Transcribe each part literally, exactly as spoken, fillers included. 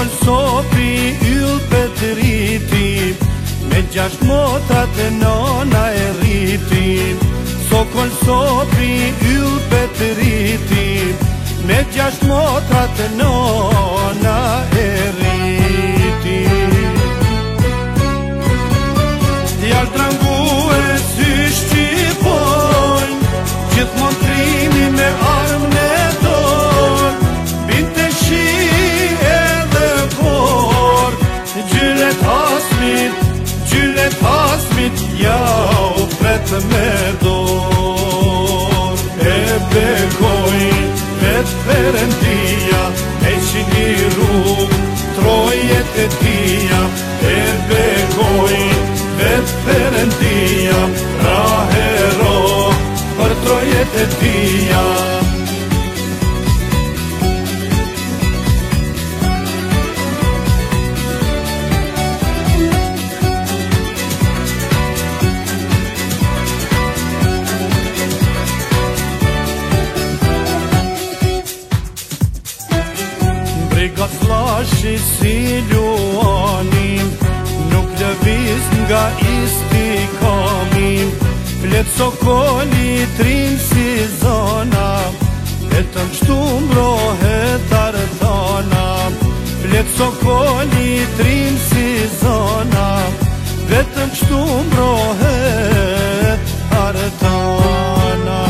Sokol sopi yll për të riti, me gjasht motrat e nona e riti. Sokol sopi yll për të riti, me gjasht motrat e nona e riti. Djalë drangu e sy shqipojnë, gjithmon trimi me armën e dorë, binte shi edhe por, gjylet hasmit, gjylet hasmit, ja u pretë me dorë. E bekojnë vetë Perëndia, e qini rrugë, trojet e tia. E bekojnë vetë Perëndia, ra hero për trojet e tia. Brigat flashi si luanin, nuk lëviz nga istikamin. Flet sokoli trin si zona, vetëm kështu mbrohet ardhana. Flet sokoli trin si zona, vetëm kështu mbrohet ardhana.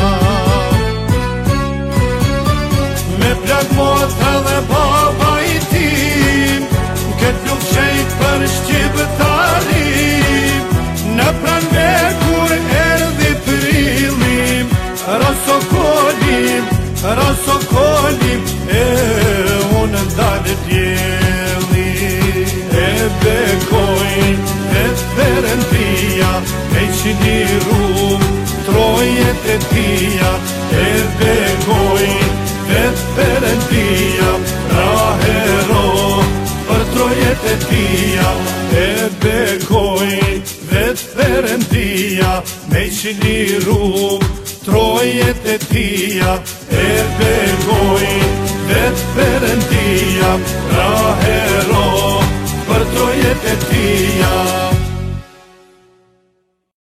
Me plak motra dhe baba i tim, këtë nuk shejt për shqiptarim. Në pranve kur erdi prillim, rasokolim, rasokolim, e unë ndalë djeli. E bekojnë vetë Perëndia, e qini rrugë, trojet e tia. E bekojnë vetë Perëndia, ra hero për trojet e tia. E bekojnë vetë Perëndia, me qini rrugë, trojet e tia. E bekojnë vetë Perëndia, ra hero për trojet e tia.